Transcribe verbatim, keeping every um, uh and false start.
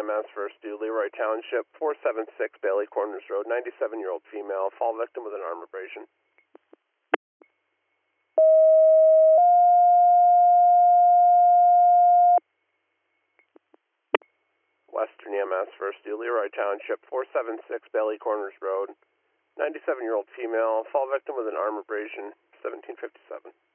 E M S first due, Leroy Township, four seven six Bailey Corners Road, ninety-seven-year-old female, fall victim with an arm abrasion. Western E M S first due, Leroy Township, four seven six Bailey Corners Road, ninety-seven-year-old female, fall victim with an arm abrasion, seventeen fifty-seven.